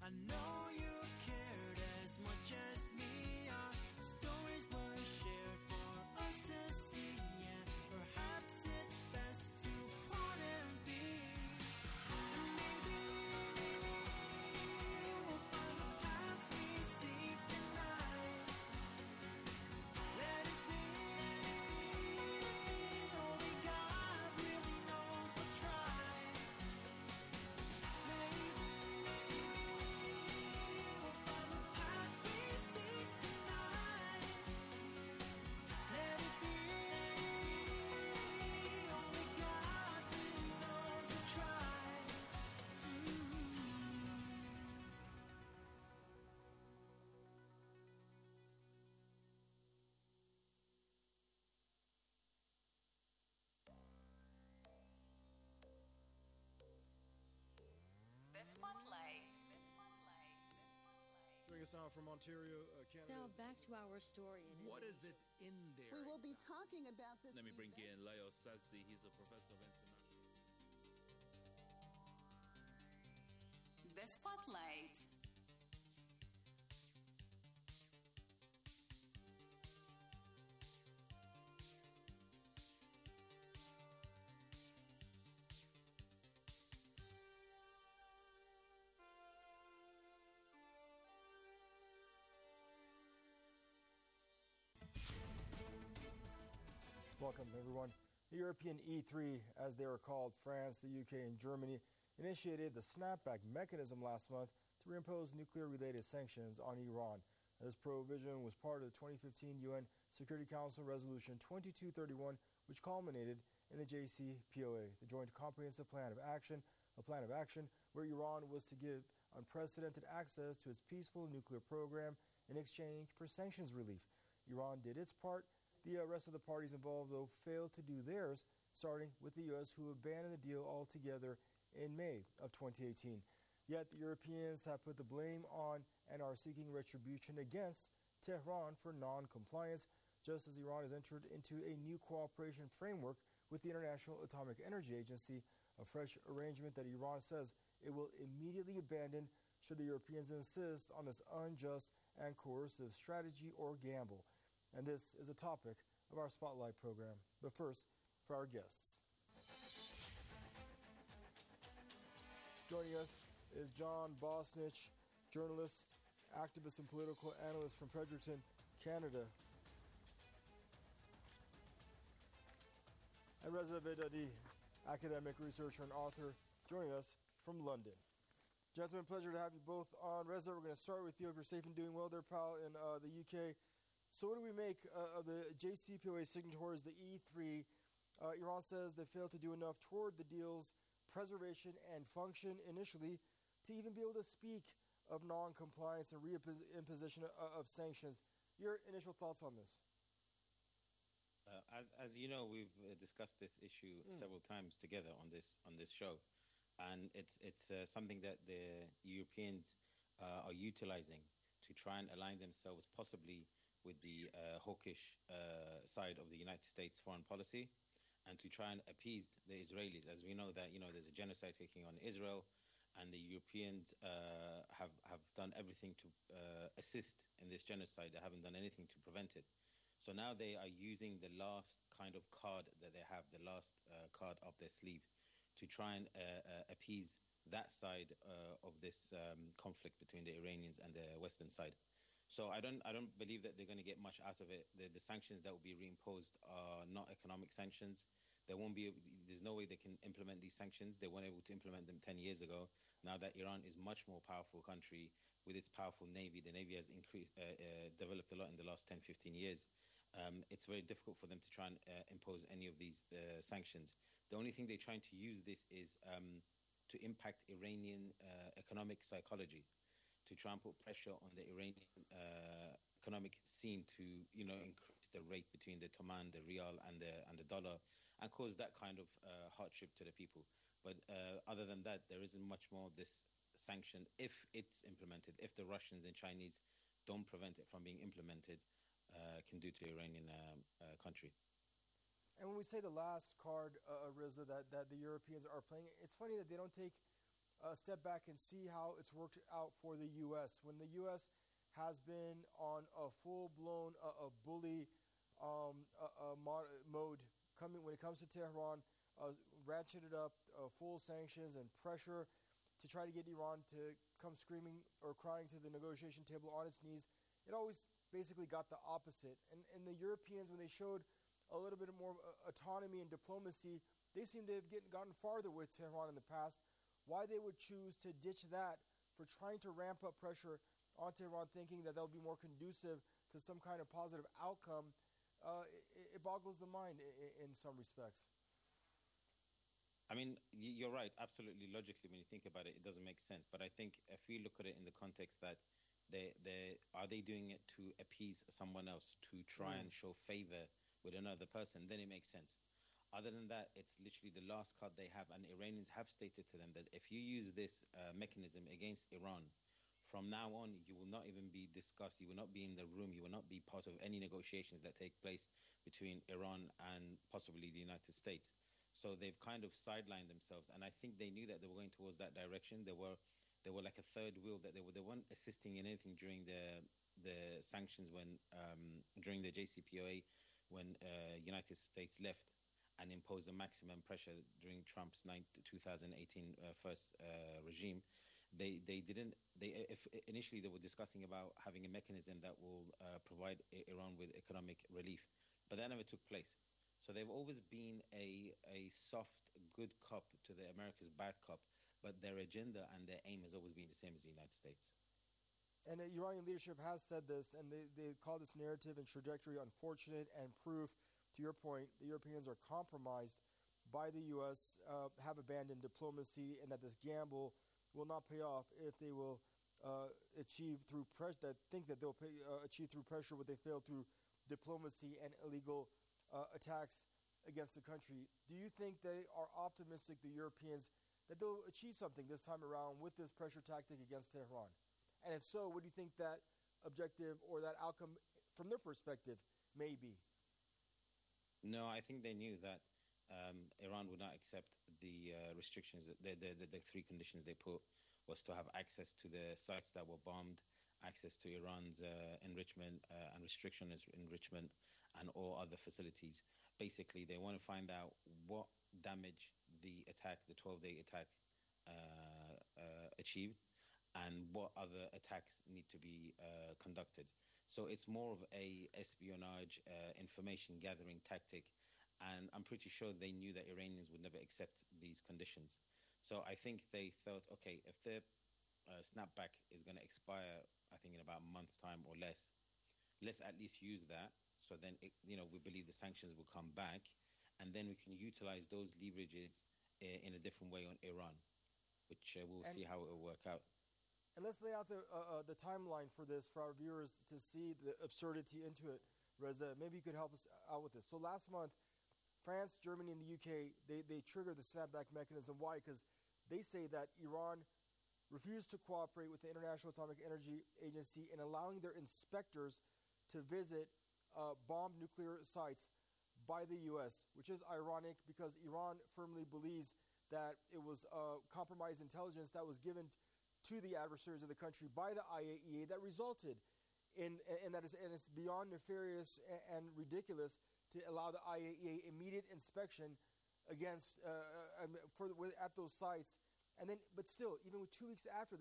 Speaker 1: I know you've cared as much as me. Our stories were shared for us to see, and perhaps it's best to part and be. And maybe we'll find the path we seek tonight. Let it be. Only God really knows what's right. Maybe we'll find the path we seek tonight. Let it be. Only God really knows what's right.
Speaker 3: Joining us now from Ontario, uh, Canada.
Speaker 22: Now back to our story. In
Speaker 23: What is it in there?
Speaker 24: We will be talking about this.
Speaker 23: Let me bring
Speaker 24: event.
Speaker 23: in Leo Sazdi. He's a professor of international.
Speaker 25: The Spotlight.
Speaker 3: Welcome, everyone. The European E three, as they were called, France, the U K, and Germany, initiated the snapback mechanism last month to reimpose nuclear-related sanctions on Iran. This provision was part of the twenty fifteen U N Security Council Resolution twenty-two thirty-one, which culminated in the J C P O A, the Joint Comprehensive Plan of Action, a plan of action where Iran was to give unprecedented access to its peaceful nuclear program in exchange for sanctions relief. Iran did its part. The uh, rest of the parties involved, though, failed to do theirs, starting with the U S, who abandoned the deal altogether in May of twenty eighteen. Yet the Europeans have put the blame on and are seeking retribution against Tehran for non-compliance, just as Iran has entered into a new cooperation framework with the International Atomic Energy Agency, a fresh arrangement that Iran says it will immediately abandon should the Europeans insist on this unjust and coercive strategy or gamble. And this is a topic of our Spotlight program. But first, for our guests. Joining us is John Bosnich, journalist, activist, and political analyst from Fredericton, Canada. And Reza Vedadi, academic researcher and author, joining us from London. Gentlemen, pleasure to have you both on. Reza, we're going to start with you. If you're safe and doing well there, pal, in uh, the U K. So what do we make uh, of the J C P O A signatories, the E three? Uh, Iran says they failed to do enough toward the deal's preservation and function initially to even be able to speak of non-compliance and reimposition of, of sanctions. Your initial thoughts on this?
Speaker 26: Uh, as, as you know, we've uh, discussed this issue mm. several times together on this on this show, and it's it's uh, something that the Europeans uh, are utilizing to try and align themselves possibly with the uh, hawkish uh, side of the United States foreign policy, and to try and appease the Israelis. As we know that, you know, there's a genocide taking on Israel, and the Europeans uh, have, have done everything to uh, assist in this genocide. They haven't done anything to prevent it. So now they are using the last kind of card that they have, the last uh, card up their sleeve, to try and uh, uh, appease that side uh, of this um, conflict between the Iranians and the Western side. So I don't I don't believe that they're going to get much out of it. The, the sanctions that will be reimposed are not economic sanctions. There won't be. There's no way they can implement these sanctions. They weren't able to implement them ten years ago. Now that Iran is much more powerful country with its powerful navy, the navy has increased, uh, uh, developed a lot in the last ten, fifteen years. Um, it's very difficult for them to try and uh, impose any of these uh, sanctions. The only thing they're trying to use this is um, to impact Iranian uh, economic psychology, to try and put pressure on the Iranian uh, economic scene to, you know, increase the rate between the Toman, the Rial, and the and the dollar, and cause that kind of uh, hardship to the people. But uh, other than that, there isn't much more this sanction, if it's implemented, if the Russians and Chinese don't prevent it from being implemented, uh, can do to the Iranian uh, uh, country.
Speaker 3: And when we say the last card, uh, Reza, that, that the Europeans are playing, it's funny that they don't take uh, step back and see how it's worked out for the U S. When the U S has been on a full-blown uh, a bully um, uh, uh, mod- mode coming when it comes to Tehran, uh, ratcheted up uh, full sanctions and pressure to try to get Iran to come screaming or crying to the negotiation table on its knees, it always basically got the opposite. And, and the Europeans, when they showed a little bit more uh, autonomy and diplomacy, they seem to have get, gotten farther with Tehran in the past. Why they would choose to ditch that for trying to ramp up pressure on Tehran, thinking that that'll be more conducive to some kind of positive outcome, uh, it, it boggles the mind in, in some respects.
Speaker 26: I mean, you're right. Absolutely, logically, when you think about it, it doesn't make sense. But I think if we look at it in the context that they, they are they doing it to appease someone else, to try mm. and show favor with another person, then it makes sense. Other than that, it's literally the last card they have, and Iranians have stated to them that if you use this uh, mechanism against Iran, from now on, you will not even be discussed. You will not be in the room. You will not be part of any negotiations that take place between Iran and possibly the United States. So they've kind of sidelined themselves, and I think they knew that they were going towards that direction. They were, they were like a third wheel. That they were, they weren't assisting in anything during the the sanctions when um, during the J C P O A, when uh, United States left and imposed the maximum pressure during Trump's twenty eighteen uh, first uh, regime. They they didn't they if initially they were discussing about having a mechanism that will uh, provide Iran with economic relief, but that never took place. So they've always been a a soft good cop to the America's bad cop, but their agenda and their aim has always been the same as the United States.
Speaker 3: And the Iranian leadership has said this, and they they call this narrative and trajectory unfortunate and proof. To your point, the Europeans are compromised by the U S, uh, have abandoned diplomacy, and that this gamble will not pay off if they will uh, achieve through pressure, that think that they'll pay, uh, achieve through pressure what they failed through diplomacy and illegal uh, attacks against the country. Do you think they are optimistic, the Europeans, that they'll achieve something this time around with this pressure tactic against Tehran? And if so, what do you think that objective or that outcome from their perspective may be?
Speaker 26: No, I think they knew that Um, Iran would not accept the uh, restrictions. The, the, the, the three conditions they put was to have access to the sites that were bombed, access to Iran's uh, enrichment uh, and restriction is enrichment, and all other facilities. Basically, they want to find out what damage the attack, the twelve-day attack, uh, uh, achieved, and what other attacks need to be uh, conducted. So it's more of a espionage, uh, information gathering tactic. And I'm pretty sure they knew that Iranians would never accept these conditions. So I think they thought, okay, if the uh, snapback is going to expire, I think in about a month's time or less, let's at least use that. So then, it, you know, we believe the sanctions will come back, and then we can utilize those leverages uh, in a different way on Iran, which uh, we'll and, see how it will work out.
Speaker 3: And let's lay out the uh, uh, the timeline for this for our viewers to see the absurdity into it. Reza, maybe you could help us out with this. So last month, France, Germany, and the U K, they, they triggered the snapback mechanism. Why? Because they say that Iran refused to cooperate with the International Atomic Energy Agency in allowing their inspectors to visit uh, bombed nuclear sites by the U S, which is ironic because Iran firmly believes that it was uh, compromised intelligence that was given to the adversaries of the country by the I A E A that resulted in, and that is, and it's beyond nefarious and, and ridiculous to allow the I A E A immediate inspection against uh, uh, for the, at those sites, and then, but still, even with two weeks after that.